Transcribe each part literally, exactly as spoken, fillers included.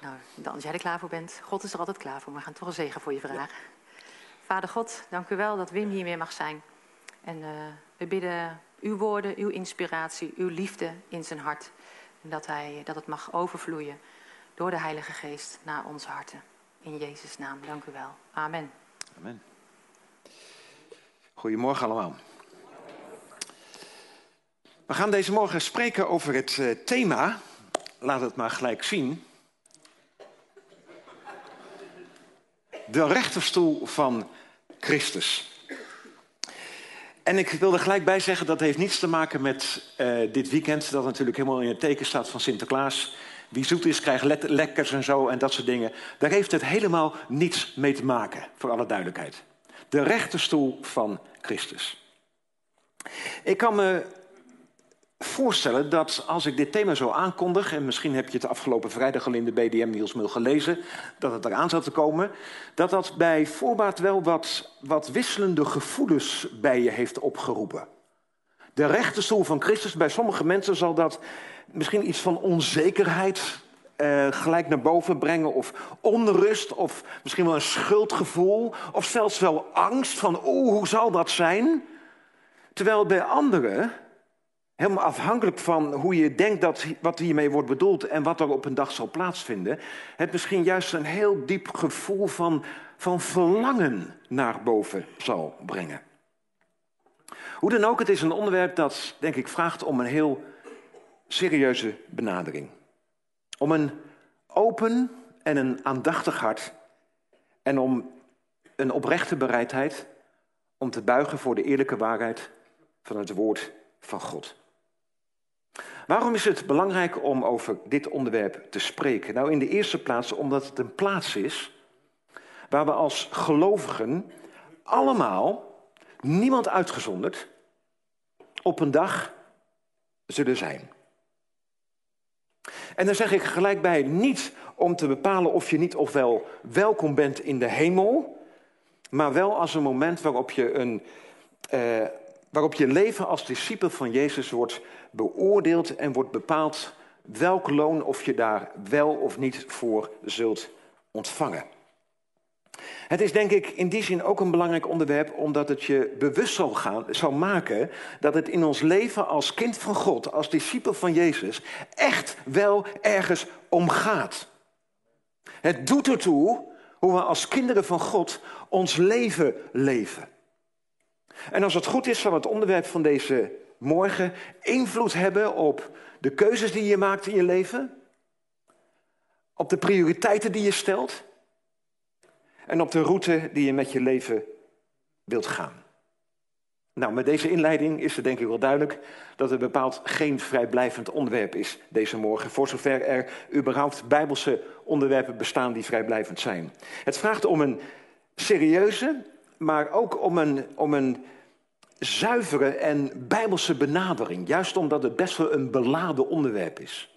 Nou, dan, als jij er klaar voor bent, God is er altijd klaar voor. Maar we gaan toch een zegen voor je vragen. Ja. Vader God, dank u wel dat Wim hier weer mag zijn. En uh, we bidden uw woorden, uw inspiratie, uw liefde in zijn hart. En dat, hij, dat het mag overvloeien door de Heilige Geest naar onze harten. In Jezus' naam, dank u wel. Amen. Amen. Goedemorgen allemaal. We gaan deze morgen spreken over het uh, thema, laat het maar gelijk zien. De rechterstoel van Christus. En ik wil er gelijk bij zeggen, dat heeft niets te maken met uh, dit weekend, dat natuurlijk helemaal in het teken staat van Sinterklaas. Wie zoet is, krijgt le- lekkers en zo en dat soort dingen. Daar heeft het helemaal niets mee te maken, voor alle duidelijkheid. De rechterstoel van Christus. Ik kan me voorstellen dat als ik dit thema zo aankondig, en misschien heb je het afgelopen vrijdag al in de B D M-nieuwsmail gelezen, dat het eraan zat te komen, dat dat bij voorbaat wel wat, wat wisselende gevoelens bij je heeft opgeroepen. De rechterstoel van Christus, bij sommige mensen zal dat misschien iets van onzekerheid uh, gelijk naar boven brengen, of onrust, of misschien wel een schuldgevoel, of zelfs wel angst van, oeh, hoe zal dat zijn? Terwijl bij anderen, helemaal afhankelijk van hoe je denkt dat wat hiermee wordt bedoeld en wat er op een dag zal plaatsvinden, het misschien juist een heel diep gevoel van, van verlangen naar boven zal brengen. Hoe dan ook, het is een onderwerp dat, denk ik, vraagt om een heel serieuze benadering. Om een open en een aandachtig hart en om een oprechte bereidheid om te buigen voor de eerlijke waarheid van het woord van God. Waarom is het belangrijk om over dit onderwerp te spreken? Nou, in de eerste plaats omdat het een plaats is waar we als gelovigen allemaal, niemand uitgezonderd, op een dag zullen zijn. En dan zeg ik gelijk bij, niet om te bepalen of je niet of wel welkom bent in de hemel, maar wel als een moment waarop je een Uh, waarop je leven als discipel van Jezus wordt beoordeeld en wordt bepaald welk loon of je daar wel of niet voor zult ontvangen. Het is denk ik in die zin ook een belangrijk onderwerp, omdat het je bewust zal, gaan, zal maken dat het in ons leven als kind van God, als discipel van Jezus, echt wel ergens om gaat. Het doet ertoe hoe we als kinderen van God ons leven leven. En als het goed is, zal het onderwerp van deze morgen invloed hebben op de keuzes die je maakt in je leven, op de prioriteiten die je stelt en op de route die je met je leven wilt gaan. Nou, met deze inleiding is het denk ik wel duidelijk dat het bepaald geen vrijblijvend onderwerp is deze morgen, voor zover er überhaupt bijbelse onderwerpen bestaan die vrijblijvend zijn. Het vraagt om een serieuze, maar ook om een, om een zuivere en bijbelse benadering. Juist omdat het best wel een beladen onderwerp is.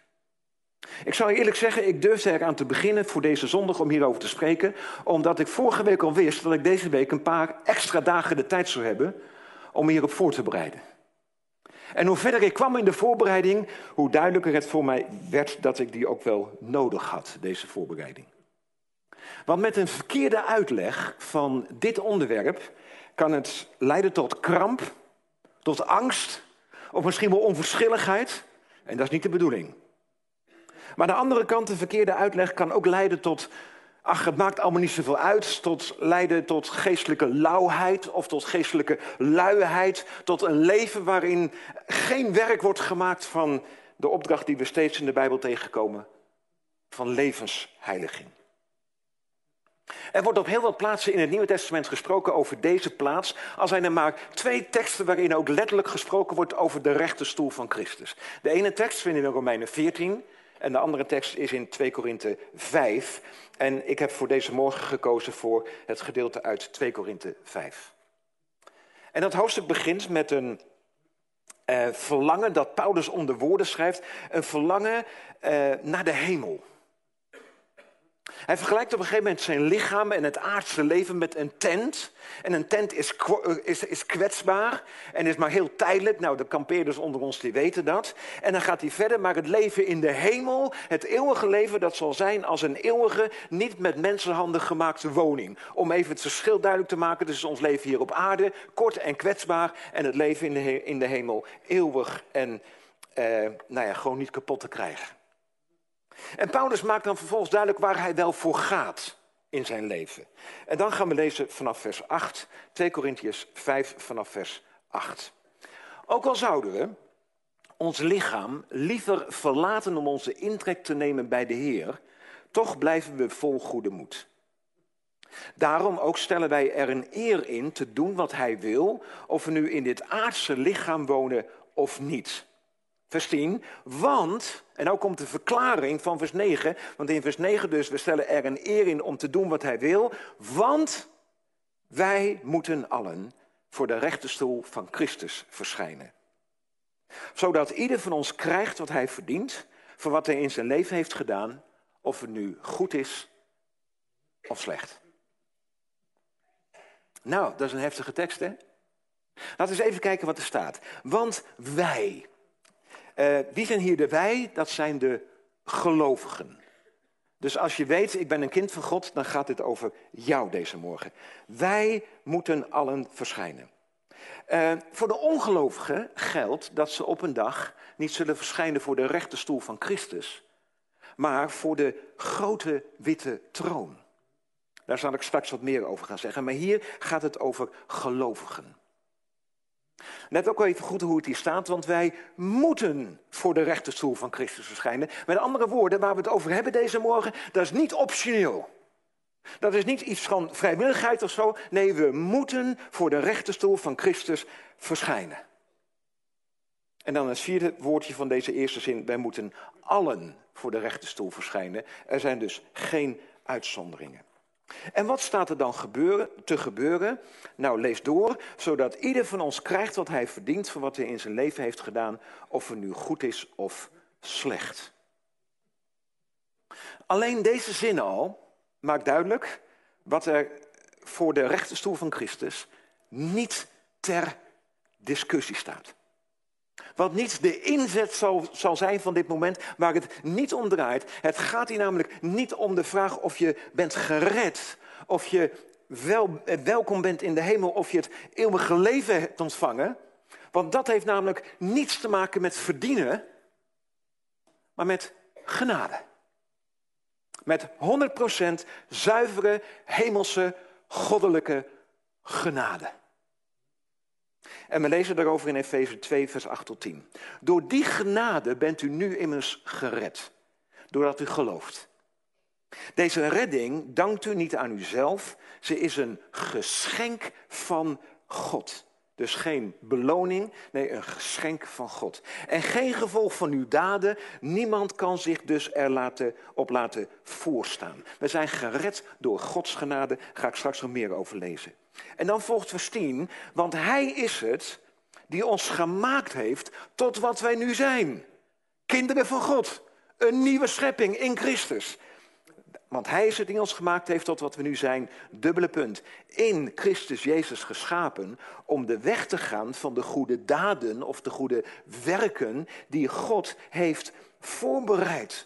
Ik zou je eerlijk zeggen, ik durfde eraan te beginnen voor deze zondag om hierover te spreken, omdat ik vorige week al wist dat ik deze week een paar extra dagen de tijd zou hebben om hierop voor te bereiden. En hoe verder ik kwam in de voorbereiding, hoe duidelijker het voor mij werd dat ik die ook wel nodig had, deze voorbereiding. Want met een verkeerde uitleg van dit onderwerp kan het leiden tot kramp, tot angst, of misschien wel onverschilligheid. En dat is niet de bedoeling. Maar aan de andere kant, de verkeerde uitleg kan ook leiden tot, ach, het maakt allemaal niet zoveel uit, tot leiden tot geestelijke lauwheid of tot geestelijke luiheid, tot een leven waarin geen werk wordt gemaakt van de opdracht die we steeds in de Bijbel tegenkomen, van levensheiliging. Er wordt op heel wat plaatsen in het Nieuwe Testament gesproken over deze plaats. Al zijn er maar twee teksten waarin ook letterlijk gesproken wordt over de rechterstoel van Christus. De ene tekst vinden we in Romeinen veertien en de andere tekst is in twee Korinthe vijf. En ik heb voor deze morgen gekozen voor het gedeelte uit twee Korinthe vijf. En dat hoofdstuk begint met een uh, verlangen dat Paulus onder woorden schrijft. Een verlangen uh, naar de hemel. Hij vergelijkt op een gegeven moment zijn lichaam en het aardse leven met een tent. En een tent is, is, is kwetsbaar en is maar heel tijdelijk. Nou, de kampeerders onder ons die weten dat. En dan gaat hij verder, maar het leven in de hemel, het eeuwige leven, dat zal zijn als een eeuwige, niet met mensenhanden gemaakte woning. Om even het verschil duidelijk te maken tussen ons leven hier op aarde, kort en kwetsbaar, en het leven in de, in de hemel, eeuwig en eh, nou ja, gewoon niet kapot te krijgen. En Paulus maakt dan vervolgens duidelijk waar hij wel voor gaat in zijn leven. En dan gaan we lezen vanaf vers acht, twee Korintiërs vijf vanaf vers acht. Ook al zouden we ons lichaam liever verlaten om onze intrek te nemen bij de Heer, toch blijven we vol goede moed. Daarom ook stellen wij er een eer in te doen wat hij wil, of we nu in dit aardse lichaam wonen of niet. Vers tien, want, en nou komt de verklaring van vers negen, want in vers negen dus, we stellen er een eer in om te doen wat hij wil, want wij moeten allen voor de rechterstoel van Christus verschijnen. Zodat ieder van ons krijgt wat hij verdient, voor wat hij in zijn leven heeft gedaan, of het nu goed is of slecht. Nou, dat is een heftige tekst, hè? Laten we eens even kijken wat er staat. Want wij... Uh, wie zijn hier de wij? Dat zijn de gelovigen. Dus als je weet, ik ben een kind van God, dan gaat dit over jou deze morgen. Wij moeten allen verschijnen. Uh, voor de ongelovigen geldt dat ze op een dag niet zullen verschijnen voor de rechterstoel van Christus, maar voor de grote witte troon. Daar zal ik straks wat meer over gaan zeggen. Maar hier gaat het over gelovigen. Let ook even goed hoe het hier staat, want wij moeten voor de rechterstoel van Christus verschijnen. Met andere woorden, waar we het over hebben deze morgen, dat is niet optioneel. Dat is niet iets van vrijwilligheid of zo. Nee, we moeten voor de rechterstoel van Christus verschijnen. En dan het vierde woordje van deze eerste zin, wij moeten allen voor de rechterstoel verschijnen. Er zijn dus geen uitzonderingen. En wat staat er dan gebeuren, te gebeuren? Nou, lees door, zodat ieder van ons krijgt wat hij verdient van wat hij in zijn leven heeft gedaan, of het nu goed is of slecht. Alleen deze zin al maakt duidelijk wat er voor de rechterstoel van Christus niet ter discussie staat. Wat niet de inzet zal, zal zijn van dit moment, waar het niet om draait. Het gaat hier namelijk niet om de vraag of je bent gered, of je wel, welkom bent in de hemel, of je het eeuwige leven hebt ontvangen. Want dat heeft namelijk niets te maken met verdienen, maar met genade. Met honderd procent zuivere, hemelse, goddelijke genade. En we lezen daarover in Efeze twee, vers acht tot tien. Door die genade bent u nu immers gered, doordat u gelooft. Deze redding dankt u niet aan uzelf, ze is een geschenk van God. Dus geen beloning, nee, een geschenk van God. En geen gevolg van uw daden, niemand kan zich dus er laten, op laten voorstaan. We zijn gered door Gods genade, daar ga ik straks nog meer over lezen. En dan volgt vers tien, want hij is het die ons gemaakt heeft tot wat wij nu zijn. Kinderen van God, een nieuwe schepping in Christus. Want hij is het die ons gemaakt heeft tot wat we nu zijn, dubbele punt. In Christus Jezus geschapen om de weg te gaan van de goede daden of de goede werken die God heeft voorbereid.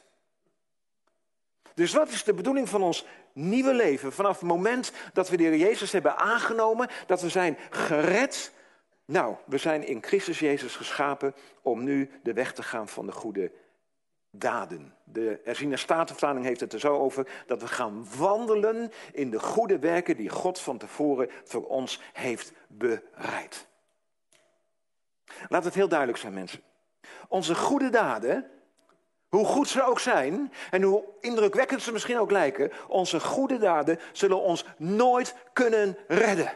Dus wat is de bedoeling van ons nieuwe leven? Vanaf het moment dat we de Heer Jezus hebben aangenomen, dat we zijn gered. Nou, we zijn in Christus Jezus geschapen om nu de weg te gaan van de goede daden. De herziene statenvertaling heeft het er zo over dat we gaan wandelen in de goede werken die God van tevoren voor ons heeft bereid. Laat het heel duidelijk zijn, mensen. Onze goede daden, hoe goed ze ook zijn en hoe indrukwekkend ze misschien ook lijken, onze goede daden zullen ons nooit kunnen redden.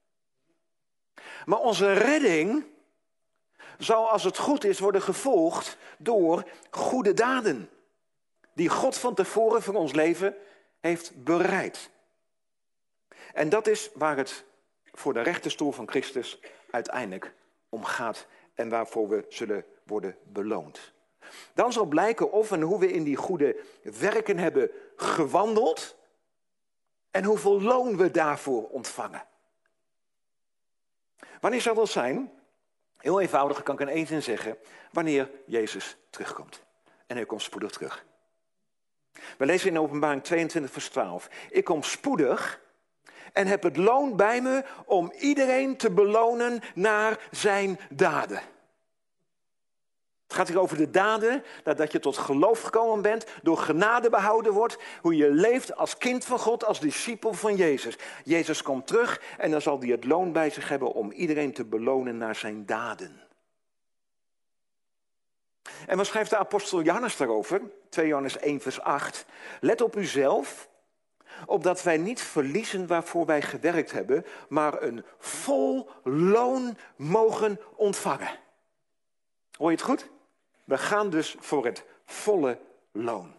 Maar onze redding zal, als het goed is, worden gevolgd door goede daden die God van tevoren voor ons leven heeft bereid. En dat is waar het voor de rechterstoel van Christus uiteindelijk om gaat en waarvoor we zullen worden beloond. Dan zal blijken of en hoe we in die goede werken hebben gewandeld en hoeveel loon we daarvoor ontvangen. Wanneer zal dat zijn? Heel eenvoudig, kan ik in één zin zeggen, wanneer Jezus terugkomt. En hij komt spoedig terug. We lezen in Openbaring tweeëntwintig vers twaalf. Ik kom spoedig en heb het loon bij me om iedereen te belonen naar zijn daden. Het gaat hier over de daden, dat je tot geloof gekomen bent, door genade behouden wordt, hoe je leeft als kind van God, als discipel van Jezus. Jezus komt terug en dan zal hij het loon bij zich hebben om iedereen te belonen naar zijn daden. En wat schrijft de apostel Johannes daarover? twee Johannes één vers acht. Let op uzelf, opdat wij niet verliezen waarvoor wij gewerkt hebben, maar een vol loon mogen ontvangen. Hoor je het goed? We gaan dus voor het volle loon.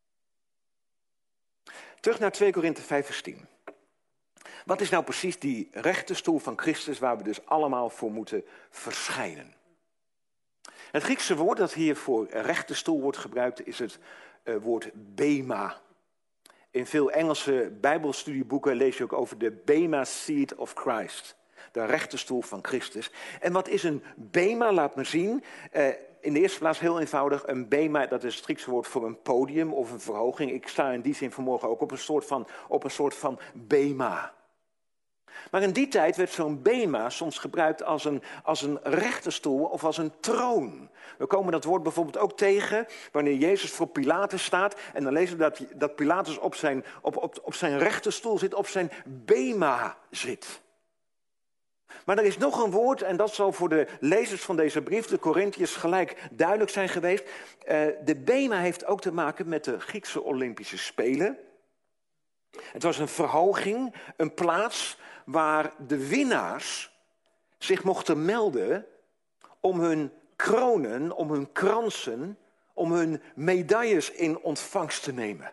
Terug naar twee Korinthe vijf vers tien. Wat is nou precies die rechterstoel van Christus waar we dus allemaal voor moeten verschijnen? Het Griekse woord dat hier voor rechterstoel wordt gebruikt is het uh, woord bema. In veel Engelse bijbelstudieboeken lees je ook over de bema seat of Christ. De rechterstoel van Christus. En wat is een bema? Laat me zien. Uh, in de eerste plaats heel eenvoudig. Een bema, dat is het Griekse woord voor een podium of een verhoging. Ik sta in die zin vanmorgen ook op een soort van, op een soort van bema. Maar in die tijd werd zo'n bema soms gebruikt als een, als een rechterstoel of als een troon. We komen dat woord bijvoorbeeld ook tegen wanneer Jezus voor Pilatus staat. En dan lezen we dat, dat Pilatus op zijn, op, op, op zijn rechterstoel zit, op zijn bema zit. Maar er is nog een woord, en dat zal voor de lezers van deze brief, de Korintiërs, gelijk duidelijk zijn geweest. Uh, de bema heeft ook te maken met de Griekse Olympische Spelen. Het was een verhoging, een plaats waar de winnaars zich mochten melden om hun kronen, om hun kransen, om hun medailles in ontvangst te nemen.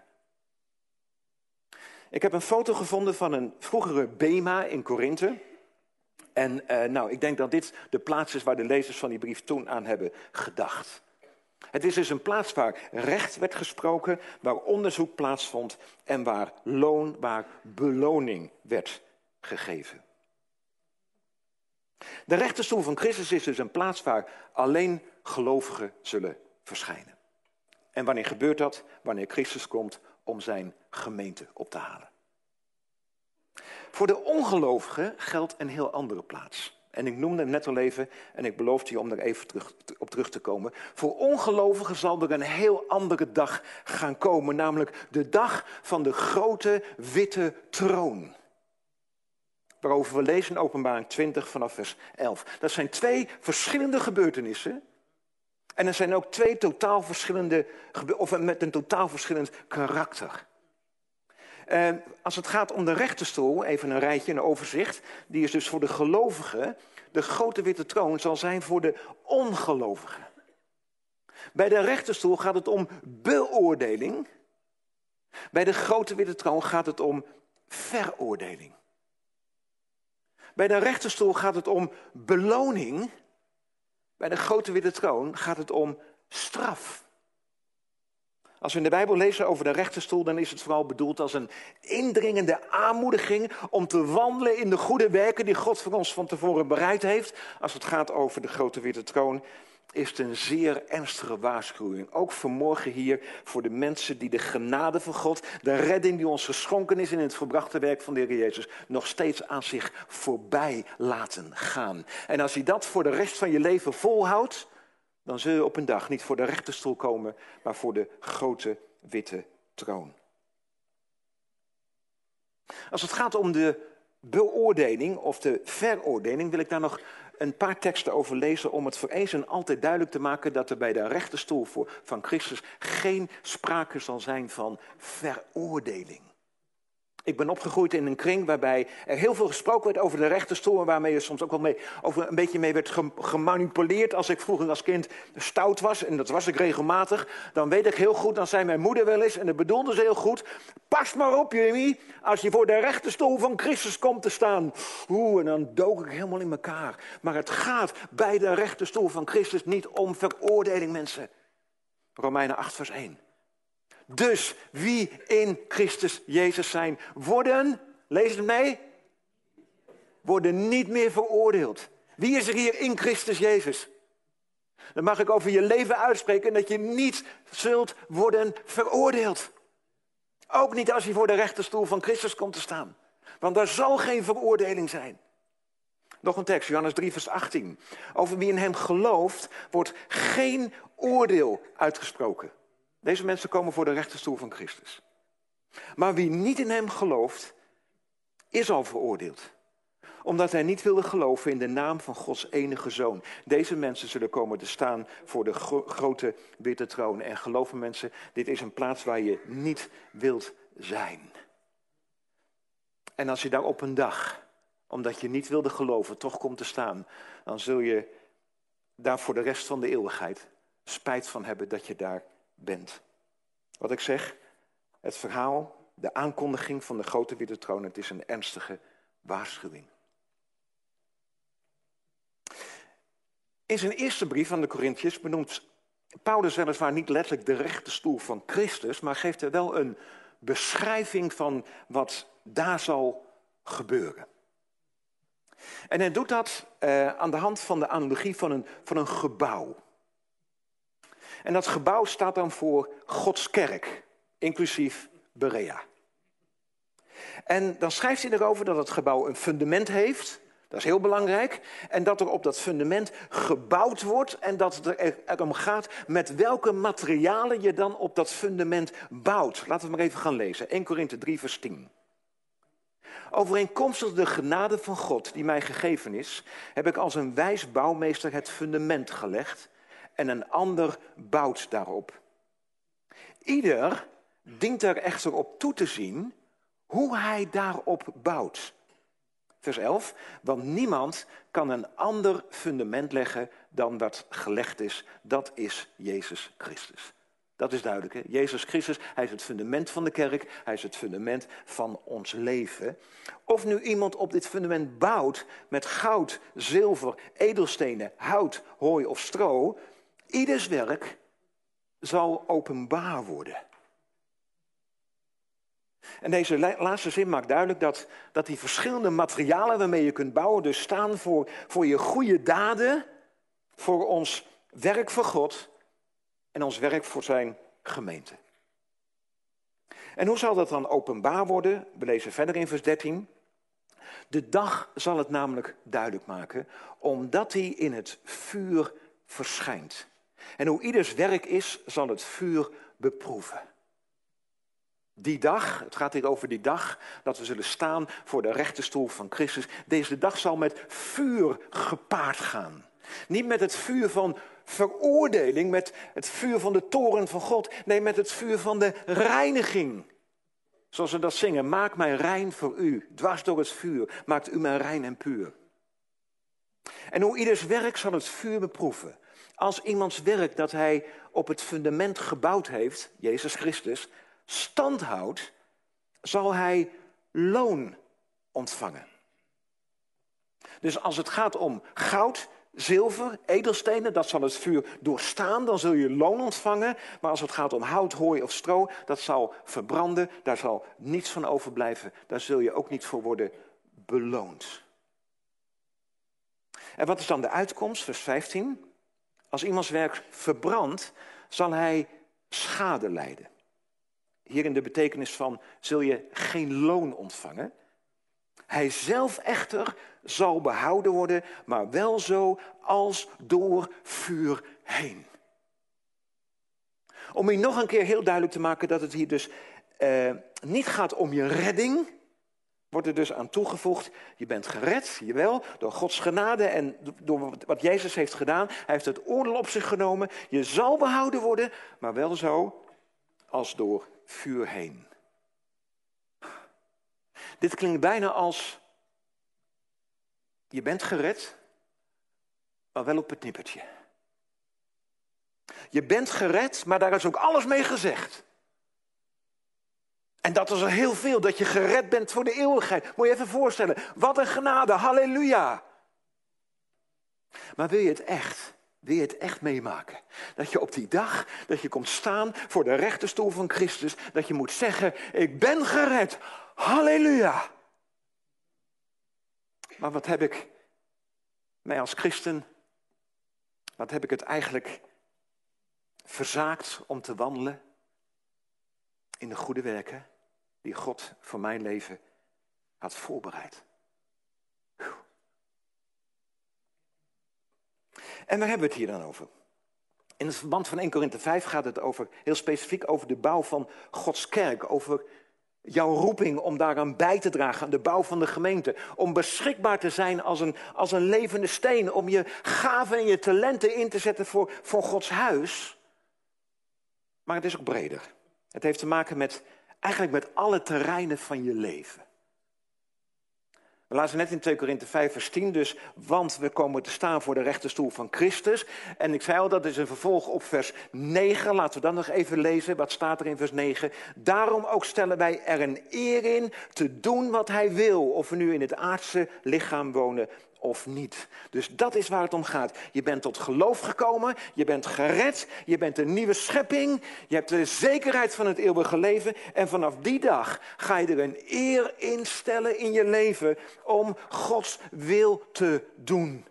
Ik heb een foto gevonden van een vroegere bema in Korinthe. En uh, nou, ik denk dat dit de plaats is waar de lezers van die brief toen aan hebben gedacht. Het is dus een plaats waar recht werd gesproken, waar onderzoek plaatsvond en waar loon, waar beloning werd gegeven. De rechterstoel van Christus is dus een plaats waar alleen gelovigen zullen verschijnen. En wanneer gebeurt dat? Wanneer Christus komt om zijn gemeente op te halen. Voor de ongelovigen geldt een heel andere plaats. En ik noemde hem net al even en ik beloofde je om er even terug, op terug te komen. Voor ongelovigen zal er een heel andere dag gaan komen. Namelijk de dag van de grote witte troon. Waarover we lezen in Openbaring twintig vanaf vers elf. Dat zijn twee verschillende gebeurtenissen. En er zijn ook twee totaal verschillende, of met een totaal verschillend karakter. Uh, als het gaat om de rechterstoel, even een rijtje, een overzicht. Die is dus voor de gelovigen. De grote witte troon zal zijn voor de ongelovigen. Bij de rechterstoel gaat het om beoordeling. Bij de grote witte troon gaat het om veroordeling. Bij de rechterstoel gaat het om beloning. Bij de grote witte troon gaat het om straf. Als we in de Bijbel lezen over de rechterstoel, dan is het vooral bedoeld als een indringende aanmoediging om te wandelen in de goede werken die God voor ons van tevoren bereid heeft. Als het gaat over de grote witte troon, is het een zeer ernstige waarschuwing. Ook vanmorgen hier voor de mensen die de genade van God, de redding die ons geschonken is in het volbrachte werk van de Heer Jezus, nog steeds aan zich voorbij laten gaan. En als je dat voor de rest van je leven volhoudt, dan zul je op een dag niet voor de rechterstoel komen, maar voor de grote witte troon. Als het gaat om de beoordeling of de veroordeling, wil ik daar nog een paar teksten over lezen om het voor eens en altijd duidelijk te maken dat er bij de rechterstoel van Christus geen sprake zal zijn van veroordeling. Ik ben opgegroeid in een kring waarbij er heel veel gesproken werd over de rechterstoel en waarmee er soms ook wel mee, over een beetje mee werd gemanipuleerd. Als ik vroeger als kind stout was, en dat was ik regelmatig, dan weet ik heel goed, dan zei mijn moeder wel eens, en dat bedoelde ze heel goed, pas maar op Jimmy, als je voor de rechterstoel van Christus komt te staan. Oeh, en dan dook ik helemaal in elkaar. Maar het gaat bij de rechterstoel van Christus niet om veroordeling, mensen. Romeinen acht vers één. Dus wie in Christus Jezus zijn, worden, lees het mee, worden niet meer veroordeeld. Wie is er hier in Christus Jezus? Dan mag ik over je leven uitspreken dat je niet zult worden veroordeeld. Ook niet als je voor de rechterstoel van Christus komt te staan. Want daar zal geen veroordeling zijn. Nog een tekst, Johannes drie vers achttien. Over wie in hem gelooft, wordt geen oordeel uitgesproken. Deze mensen komen voor de rechterstoel van Christus. Maar wie niet in hem gelooft, is al veroordeeld. Omdat hij niet wilde geloven in de naam van Gods enige Zoon. Deze mensen zullen komen te staan voor de gro- grote witte troon. En geloven mensen, dit is een plaats waar je niet wilt zijn. En als je daar op een dag, omdat je niet wilde geloven, toch komt te staan, dan zul je daar voor de rest van de eeuwigheid spijt van hebben dat je daar bent. Wat ik zeg, het verhaal, de aankondiging van de grote witte troon, het is een ernstige waarschuwing. In zijn eerste brief aan de Korinthiërs benoemt Paulus weliswaar niet letterlijk de rechterstoel van Christus, maar geeft er wel een beschrijving van wat daar zal gebeuren. En hij doet dat uh, aan de hand van de analogie van een, van een gebouw. En dat gebouw staat dan voor Gods kerk, inclusief Berea. En dan schrijft hij erover dat het gebouw een fundament heeft. Dat is heel belangrijk. En dat er op dat fundament gebouwd wordt. En dat het er erom gaat met welke materialen je dan op dat fundament bouwt. Laten we maar even gaan lezen. Eerste Korinthe drie vers tien. Overeenkomstig de genade van God die mij gegeven is, heb ik als een wijs bouwmeester het fundament gelegd. En een ander bouwt daarop. Ieder dient er echter op toe te zien hoe hij daarop bouwt. Vers elf, want niemand kan een ander fundament leggen dan wat gelegd is. Dat is Jezus Christus. Dat is duidelijk, hè? Jezus Christus, hij is het fundament van de kerk. Hij is het fundament van ons leven. Of nu iemand op dit fundament bouwt met goud, zilver, edelstenen, hout, hooi of stro, ieders werk zal openbaar worden. En deze laatste zin maakt duidelijk dat, dat die verschillende materialen waarmee je kunt bouwen dus staan voor, voor je goede daden, voor ons werk voor God en ons werk voor zijn gemeente. En hoe zal dat dan openbaar worden? We lezen verder in vers dertien. De dag zal het namelijk duidelijk maken, omdat hij in het vuur verschijnt. En hoe ieders werk is, zal het vuur beproeven. Die dag, het gaat hier over die dag, dat we zullen staan voor de rechterstoel van Christus. Deze dag zal met vuur gepaard gaan. Niet met het vuur van veroordeling, met het vuur van de toorn van God. Nee, met het vuur van de reiniging. Zoals we dat zingen, maak mij rein voor u. Dwars door het vuur, maakt u mij rein en puur. En hoe ieders werk zal het vuur beproeven. Als iemands werk dat hij op het fundament gebouwd heeft, Jezus Christus, stand houdt, zal hij loon ontvangen. Dus als het gaat om goud, zilver, edelstenen, dat zal het vuur doorstaan, dan zul je loon ontvangen. Maar als het gaat om hout, hooi of stro, dat zal verbranden, daar zal niets van overblijven. Daar zul je ook niet voor worden beloond. En wat is dan de uitkomst, vers vijftien? Als iemands werk verbrandt, zal hij schade lijden. Hier in de betekenis van, zul je geen loon ontvangen. Hij zelf echter zal behouden worden, maar wel zo als door vuur heen. Om hier nog een keer heel duidelijk te maken dat het hier dus eh, niet gaat om je redding, wordt er dus aan toegevoegd, je bent gered, jawel, door Gods genade en door wat Jezus heeft gedaan. Hij heeft het oordeel op zich genomen. Je zal behouden worden, maar wel zo als door vuur heen. Dit klinkt bijna als, je bent gered, maar wel op het nippertje. Je bent gered, maar daar is ook alles mee gezegd. En dat is er heel veel, dat je gered bent voor de eeuwigheid. Moet je even voorstellen, wat een genade, halleluja. Maar wil je het echt? Wil je het echt meemaken? Dat je op die dag, dat je komt staan voor de rechterstoel van Christus, dat je moet zeggen, ik ben gered. Halleluja. Maar wat heb ik mij als christen, wat heb ik het eigenlijk verzaakt om te wandelen in de goede werken die God voor mijn leven had voorbereid. En waar hebben we het hier dan over? In het verband van Eerste Korinthe vijf gaat het over, heel specifiek over de bouw van Gods kerk. Over jouw roeping om daaraan bij te dragen, aan de bouw van de gemeente. Om beschikbaar te zijn als een, als een levende steen. Om je gaven en je talenten in te zetten voor, voor Gods huis. Maar het is ook breder. Het heeft te maken met, eigenlijk met alle terreinen van je leven. We lazen net in Tweede Korinthe vijf vers tien dus, want we komen te staan voor de rechterstoel van Christus. En ik zei al, dat is een vervolg op vers negen. Laten we dan nog even lezen, wat staat er in vers negen. Daarom ook stellen wij er een eer in te doen wat hij wil. Of we nu in het aardse lichaam wonen of niet. Dus dat is waar het om gaat. Je bent tot geloof gekomen, je bent gered, je bent een nieuwe schepping. Je hebt de zekerheid van het eeuwige leven. En vanaf die dag ga je er een eer in stellen in je leven om Gods wil te doen.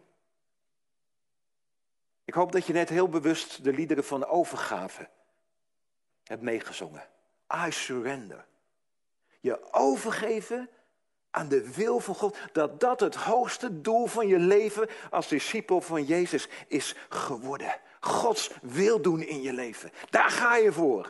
Ik hoop dat je net heel bewust de liederen van overgave hebt meegezongen. I surrender. Je overgeven aan de wil van God, dat dat het hoogste doel van je leven als discipel van Jezus is geworden. Gods wil doen in je leven. Daar ga je voor.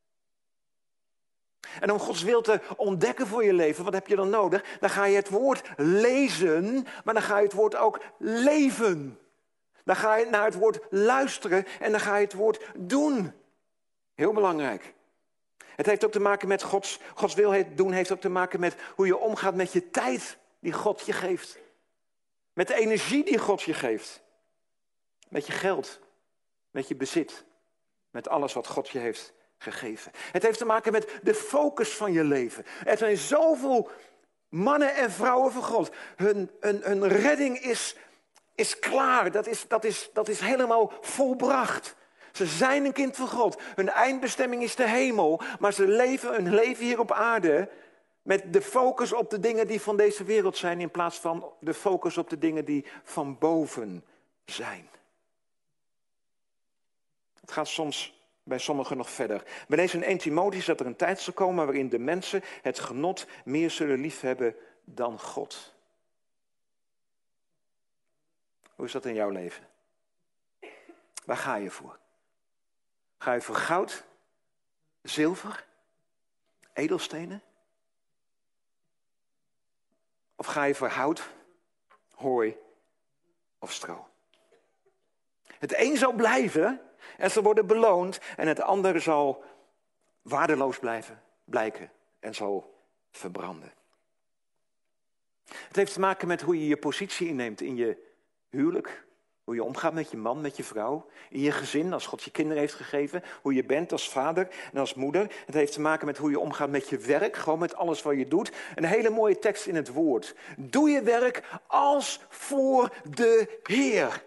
En om Gods wil te ontdekken voor je leven, wat heb je dan nodig? Dan ga je het woord lezen, maar dan ga je het woord ook leven. Dan ga je naar het woord luisteren en dan ga je het woord doen. Heel belangrijk. Het heeft ook te maken met Gods, Gods wil doen, heeft ook te maken met hoe je omgaat met je tijd die God je geeft. Met de energie die God je geeft. Met je geld, met je bezit, met alles wat God je heeft gegeven. Het heeft te maken met de focus van je leven. Er zijn zoveel mannen en vrouwen van God. Hun, hun, hun redding is, is klaar, dat is, dat, is, dat is helemaal volbracht. Ze zijn een kind van God. Hun eindbestemming is de hemel. Maar ze leven hun leven hier op aarde met de focus op de dingen die van deze wereld zijn, in plaats van de focus op de dingen die van boven zijn. Het gaat soms bij sommigen nog verder. We lezen in Eerste Timotheüs dat er een tijd zal komen waarin de mensen het genot meer zullen liefhebben dan God. Hoe is dat in jouw leven? Waar ga je voor? Ga je voor goud, zilver, edelstenen? Of ga je voor hout, hooi of stro? Het een zal blijven en zal worden beloond en het andere zal waardeloos blijven, blijken en zal verbranden. Het heeft te maken met hoe je je positie inneemt in je huwelijk. Hoe je omgaat met je man, met je vrouw. In je gezin, als God je kinderen heeft gegeven. Hoe je bent als vader en als moeder. Het heeft te maken met hoe je omgaat met je werk. Gewoon met alles wat je doet. Een hele mooie tekst in het woord. Doe je werk als voor de Heer.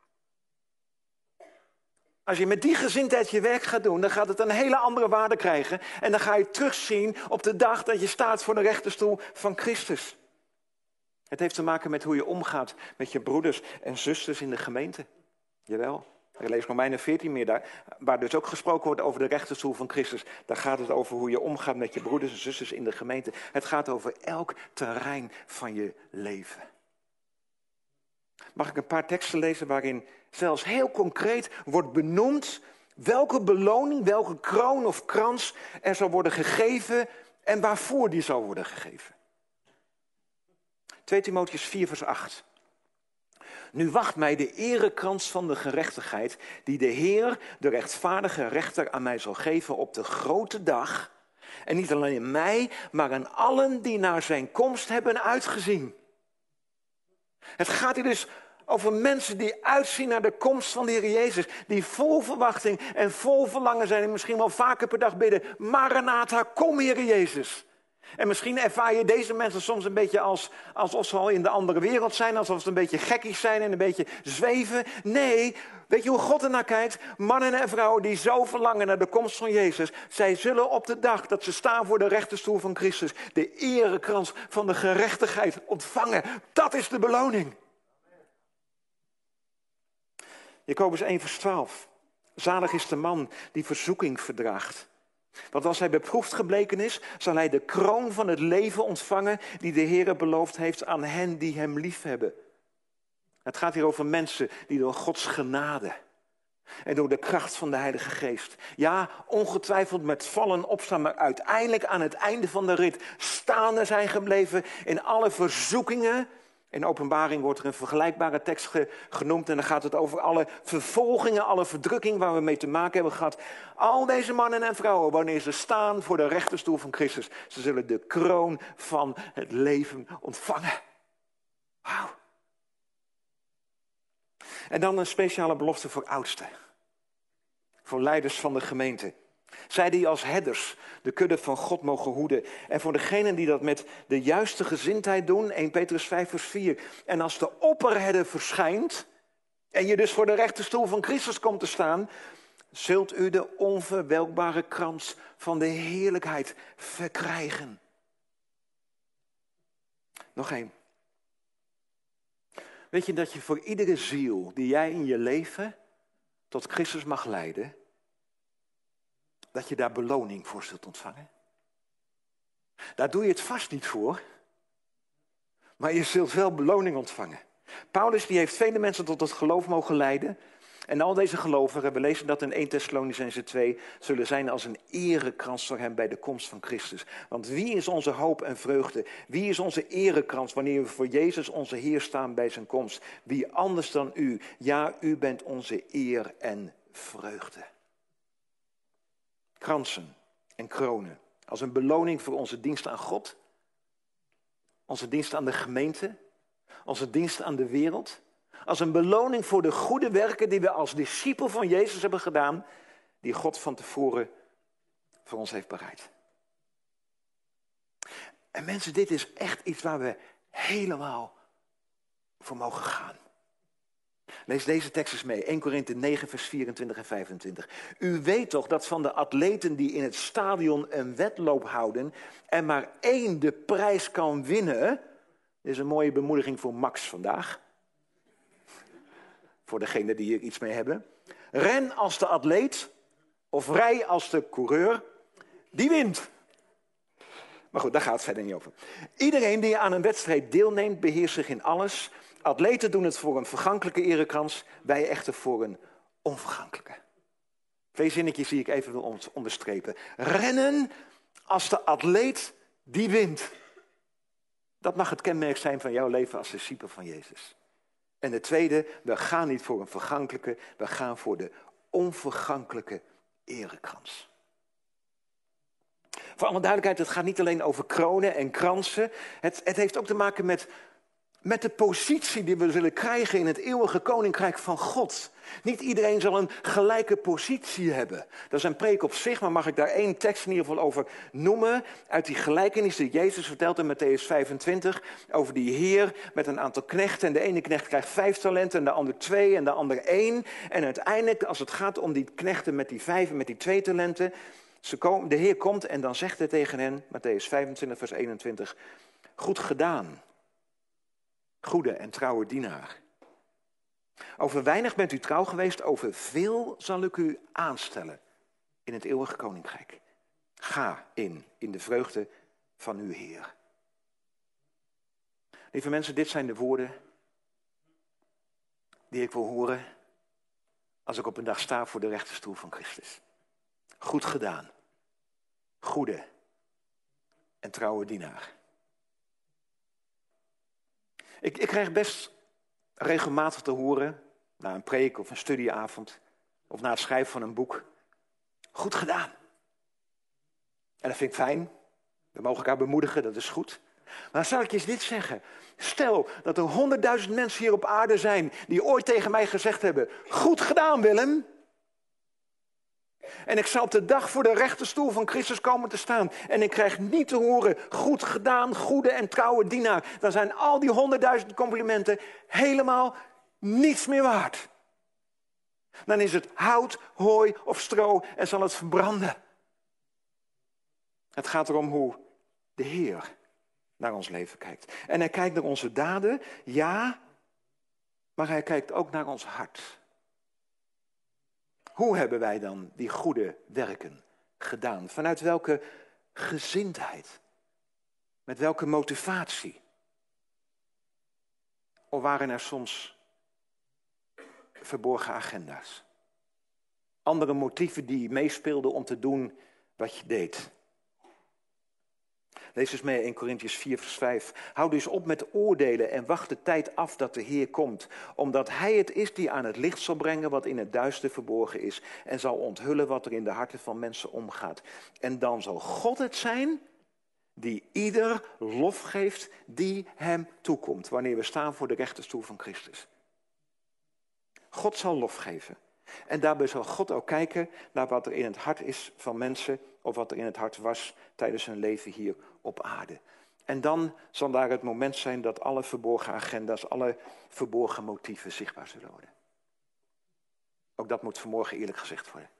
Als je met die gezindheid je werk gaat doen, dan gaat het een hele andere waarde krijgen. En dan ga je terugzien op de dag dat je staat voor de rechterstoel van Christus. Het heeft te maken met hoe je omgaat met je broeders en zusters in de gemeente. Jawel, ik lees Romeinen veertien meer daar, waar dus ook gesproken wordt over de rechterstoel van Christus. Daar gaat het over hoe je omgaat met je broeders en zusters in de gemeente. Het gaat over elk terrein van je leven. Mag ik een paar teksten lezen waarin zelfs heel concreet wordt benoemd welke beloning, welke kroon of krans er zal worden gegeven en waarvoor die zal worden gegeven. Tweede Timotheüs vier vers acht. Nu wacht mij de erekrans van de gerechtigheid die de Heer, de rechtvaardige rechter, aan mij zal geven op de grote dag. En niet alleen in mij, maar aan allen die naar zijn komst hebben uitgezien. Het gaat hier dus over mensen die uitzien naar de komst van de Heer Jezus. Die vol verwachting en vol verlangen zijn en misschien wel vaker per dag bidden. Maranatha, kom Heer Jezus. En misschien ervaar je deze mensen soms een beetje als, alsof ze al in de andere wereld zijn. Alsof ze een beetje gekkies zijn en een beetje zweven. Nee, weet je hoe God ernaar kijkt? Mannen en vrouwen die zo verlangen naar de komst van Jezus. Zij zullen op de dag dat ze staan voor de rechterstoel van Christus de erekrans van de gerechtigheid ontvangen. Dat is de beloning. Jacobus één vers twaalf. Zalig is de man die verzoeking verdraagt. Want als hij beproefd gebleken is, zal hij de kroon van het leven ontvangen die de Heer beloofd heeft aan hen die hem liefhebben. Het gaat hier over mensen die door Gods genade en door de kracht van de Heilige Geest, ja, ongetwijfeld met vallen opstaan, maar uiteindelijk aan het einde van de rit staande zijn gebleven in alle verzoekingen. In Openbaring wordt er een vergelijkbare tekst ge- genoemd en dan gaat het over alle vervolgingen, alle verdrukking waar we mee te maken hebben gehad. Al deze mannen en vrouwen, wanneer ze staan voor de rechterstoel van Christus, ze zullen de kroon van het leven ontvangen. Wauw. En dan een speciale belofte voor oudsten, voor leiders van de gemeente. Zij die als herders de kudde van God mogen hoeden. En voor degenen die dat met de juiste gezindheid doen, Eerste Petrus vijf vers vier. En als de opperherder verschijnt en je dus voor de rechterstoel van Christus komt te staan, zult u de onverwelkbare krans van de heerlijkheid verkrijgen. Nog één. Weet je dat je voor iedere ziel die jij in je leven tot Christus mag leiden, dat je daar beloning voor zult ontvangen? Daar doe je het vast niet voor, maar je zult wel beloning ontvangen. Paulus die heeft vele mensen tot het geloof mogen leiden. En al deze gelovigen, we lezen dat in Eerste Thessalonicenzen twee, zullen zijn als een erekrans voor hem bij de komst van Christus. Want wie is onze hoop en vreugde? Wie is onze erekrans wanneer we voor Jezus onze Heer staan bij zijn komst? Wie anders dan u? Ja, u bent onze eer en vreugde. Kransen en kronen als een beloning voor onze dienst aan God, onze dienst aan de gemeente, onze dienst aan de wereld, als een beloning voor de goede werken die we als discipel van Jezus hebben gedaan, die God van tevoren voor ons heeft bereid. En mensen, dit is echt iets waar we helemaal voor mogen gaan. Lees deze tekst eens mee, Eerste Korinthe negen vers vierentwintig en vijfentwintig. U weet toch dat van de atleten die in het stadion een wedloop houden er maar één de prijs kan winnen. Dit is een mooie bemoediging voor Max vandaag. Voor degenen die hier iets mee hebben. Ren als de atleet of rij als de coureur, die wint. Maar goed, daar gaat het verder niet over. Iedereen die aan een wedstrijd deelneemt, beheerst zich in alles. Atleten doen het voor een vergankelijke erekrans, wij echter voor een onvergankelijke. Twee zinnetjes die ik even wil onderstrepen. Rennen als de atleet die wint. Dat mag het kenmerk zijn van jouw leven als discipel van Jezus. En de tweede, we gaan niet voor een vergankelijke, we gaan voor de onvergankelijke erekrans. Voor alle duidelijkheid, het gaat niet alleen over kronen en kransen. Het, het heeft ook te maken met, met de positie die we zullen krijgen in het eeuwige koninkrijk van God. Niet iedereen zal een gelijke positie hebben. Dat is een preek op zich, maar mag ik daar één tekst in ieder geval over noemen. Uit die gelijkenis die Jezus vertelt in Mattheüs vijfentwintig. Over die heer met een aantal knechten. En de ene knecht krijgt vijf talenten en de ander twee en de ander één. En uiteindelijk, als het gaat om die knechten met die vijf en met die twee talenten. Ze komen, de Heer komt en dan zegt hij tegen hen, Mattheüs vijfentwintig vers eenentwintig. Goed gedaan, goede en trouwe dienaar. Over weinig bent u trouw geweest, over veel zal ik u aanstellen in het eeuwige koninkrijk. Ga in, in de vreugde van uw Heer. Lieve mensen, dit zijn de woorden die ik wil horen als ik op een dag sta voor de rechterstoel van Christus. Goed gedaan, goede en trouwe dienaar. Ik, ik krijg best regelmatig te horen, na een preek of een studieavond, of na het schrijven van een boek, goed gedaan. En dat vind ik fijn, we mogen elkaar bemoedigen, dat is goed. Maar dan zal ik je eens dit zeggen. Stel dat er honderdduizend mensen hier op aarde zijn die ooit tegen mij gezegd hebben, goed gedaan Willem. En ik zal op de dag voor de rechterstoel van Christus komen te staan. En ik krijg niet te horen, goed gedaan, goede en trouwe dienaar. Dan zijn al die honderdduizend complimenten helemaal niets meer waard. Dan is het hout, hooi of stro en zal het verbranden. Het gaat erom hoe de Heer naar ons leven kijkt. En hij kijkt naar onze daden, ja, maar hij kijkt ook naar ons hart. Hoe hebben wij dan die goede werken gedaan? Vanuit welke gezindheid? Met welke motivatie? Of waren er soms verborgen agenda's? Andere motieven die meespeelden om te doen wat je deed. Lees eens mee in Korintiërs vier vers vijf. Houd dus op met oordelen en wacht de tijd af dat de Heer komt. Omdat Hij het is die aan het licht zal brengen wat in het duister verborgen is. En zal onthullen wat er in de harten van mensen omgaat. En dan zal God het zijn die ieder lof geeft die hem toekomt. Wanneer we staan voor de rechterstoel van Christus. God zal lof geven. En daarbij zal God ook kijken naar wat er in het hart is van mensen, of wat er in het hart was tijdens hun leven hier op aarde. En dan zal daar het moment zijn dat alle verborgen agenda's, alle verborgen motieven zichtbaar zullen worden. Ook dat moet vanmorgen eerlijk gezegd worden.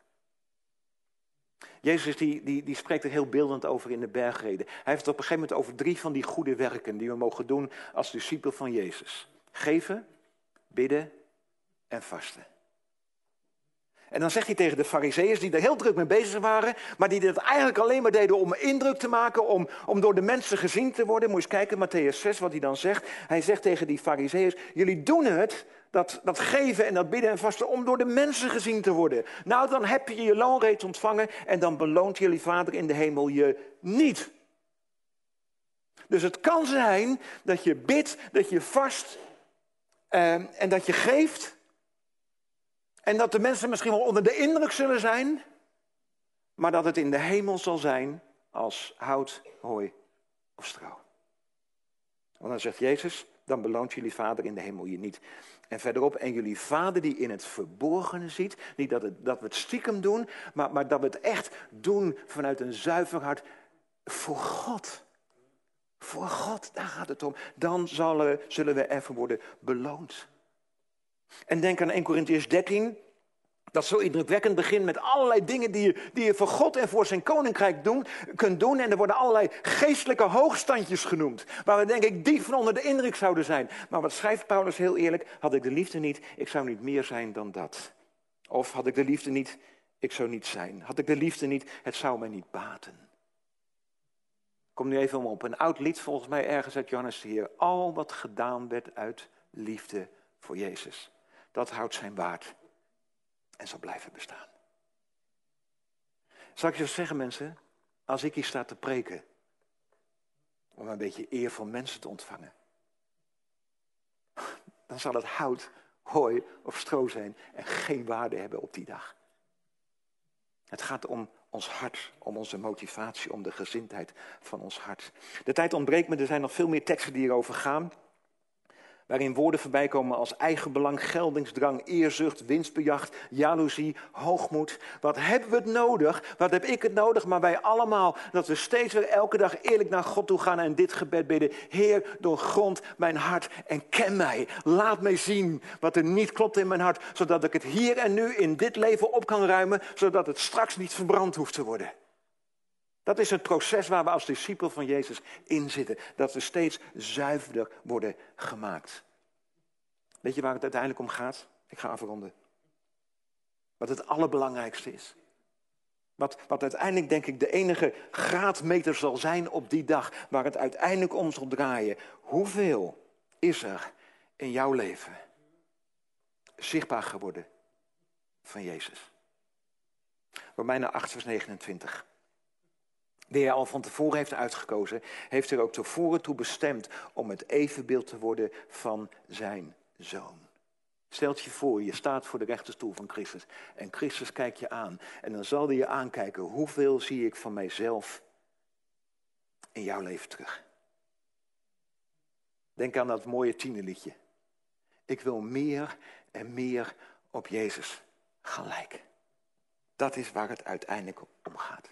Jezus die, die, die spreekt er heel beeldend over in de bergreden. Hij heeft het op een gegeven moment over drie van die goede werken die we mogen doen als discipel van Jezus. Geven, bidden en vasten. En dan zegt hij tegen de Farizeeërs die er heel druk mee bezig waren, maar die dit eigenlijk alleen maar deden om indruk te maken, om, om door de mensen gezien te worden. Moet je eens kijken, Mattheüs zes, wat hij dan zegt. Hij zegt tegen die Farizeeërs, jullie doen het, dat, dat geven en dat bidden en vasten, om door de mensen gezien te worden. Nou, dan heb je je loon reeds ontvangen en dan beloont jullie Vader in de hemel je niet. Dus het kan zijn dat je bidt, dat je vast eh, en dat je geeft. En dat de mensen misschien wel onder de indruk zullen zijn, maar dat het in de hemel zal zijn als hout, hooi of stro. Want dan zegt Jezus, dan beloont jullie Vader in de hemel je niet. En verderop, en jullie Vader die in het verborgene ziet, niet dat, het, dat we het stiekem doen, maar, maar dat we het echt doen vanuit een zuiver hart voor God. Voor God, daar gaat het om. Dan zullen, zullen we ervoor worden beloond. En denk aan eerste Korintiërs dertien, dat zo indrukwekkend begint met allerlei dingen die je, die je voor God en voor zijn koninkrijk doen, kunt doen. En er worden allerlei geestelijke hoogstandjes genoemd, waar we denk ik diep van onder de indruk zouden zijn. Maar wat schrijft Paulus heel eerlijk, had ik de liefde niet, ik zou niet meer zijn dan dat. Of had ik de liefde niet, ik zou niet zijn. Had ik de liefde niet, het zou mij niet baten. Ik kom nu even om op een oud lied, volgens mij ergens uit Johannes de Heer. Al wat gedaan werd uit liefde voor Jezus. Dat houdt zijn waard en zal blijven bestaan. Zal ik je zeggen, mensen, als ik hier sta te preken, om een beetje eer van mensen te ontvangen, dan zal het hout, hooi of stro zijn en geen waarde hebben op die dag. Het gaat om ons hart, om onze motivatie, om de gezindheid van ons hart. De tijd ontbreekt me, er zijn nog veel meer teksten die hierover gaan, waarin woorden voorbij komen als eigenbelang, geldingsdrang, eerzucht, winstbejag, jaloezie, hoogmoed. Wat hebben we het nodig? Wat heb ik het nodig? Maar wij allemaal, dat we steeds weer elke dag eerlijk naar God toe gaan en dit gebed bidden. Heer, doorgrond mijn hart en ken mij. Laat mij zien wat er niet klopt in mijn hart, zodat ik het hier en nu in dit leven op kan ruimen, zodat het straks niet verbrand hoeft te worden. Dat is het proces waar we als discipel van Jezus in zitten. Dat we steeds zuiverder worden gemaakt. Weet je waar het uiteindelijk om gaat? Ik ga afronden. Wat het allerbelangrijkste is. Wat, wat uiteindelijk denk ik de enige graadmeter zal zijn op die dag. Waar het uiteindelijk om zal draaien. Hoeveel is er in jouw leven zichtbaar geworden van Jezus? Romeinen acht vers negenentwintig. Die hij al van tevoren heeft uitgekozen, heeft er ook tevoren toe bestemd om het evenbeeld te worden van zijn zoon. Stelt je voor, je staat voor de rechterstoel van Christus en Christus kijkt je aan. En dan zal hij je aankijken, hoeveel zie ik van mijzelf in jouw leven terug? Denk aan dat mooie tienerliedje. Ik wil meer en meer op Jezus gaan lijken. Dat is waar het uiteindelijk om gaat.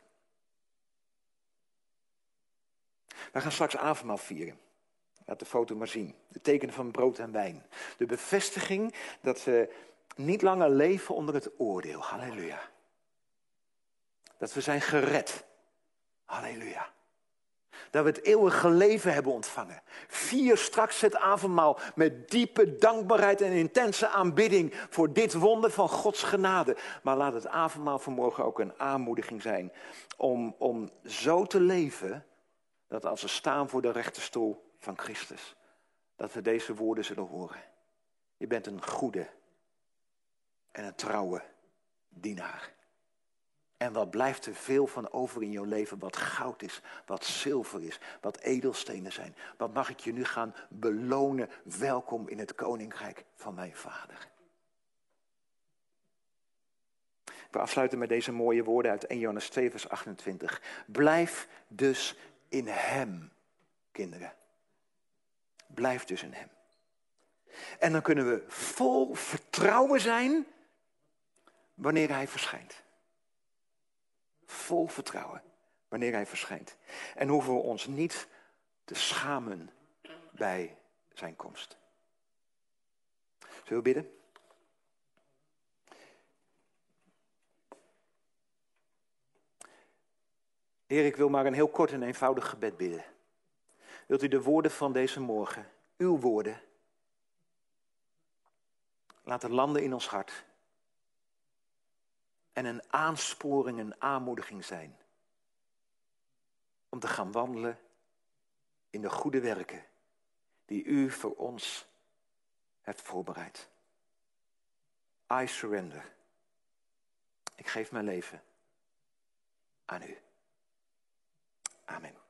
We gaan straks avondmaal vieren. Laat de foto maar zien. De tekenen van brood en wijn. De bevestiging dat we niet langer leven onder het oordeel. Halleluja. Dat we zijn gered. Halleluja. Dat we het eeuwige leven hebben ontvangen. Vier straks het avondmaal met diepe dankbaarheid en intense aanbidding voor dit wonder van Gods genade. Maar laat het avondmaal vanmorgen ook een aanmoediging zijn om, om zo te leven dat als we staan voor de rechterstoel van Christus, dat we deze woorden zullen horen. Je bent een goede en een trouwe dienaar. En wat blijft er veel van over in jouw leven, wat goud is, wat zilver is, wat edelstenen zijn. Wat mag ik je nu gaan belonen? Welkom in het koninkrijk van mijn Vader. We afsluiten met deze mooie woorden uit eerste Johannes twee vers achtentwintig. Blijf dus in hem, kinderen. Blijf dus in hem. En dan kunnen we vol vertrouwen zijn wanneer hij verschijnt. Vol vertrouwen wanneer hij verschijnt. En hoeven we ons niet te schamen bij zijn komst. Zullen we bidden? Heer, ik wil maar een heel kort en eenvoudig gebed bidden. Wilt u de woorden van deze morgen, uw woorden, laten landen in ons hart. En een aansporing, een aanmoediging zijn. Om te gaan wandelen in de goede werken die u voor ons hebt voorbereid. I surrender. Ik geef mijn leven aan u. Amen.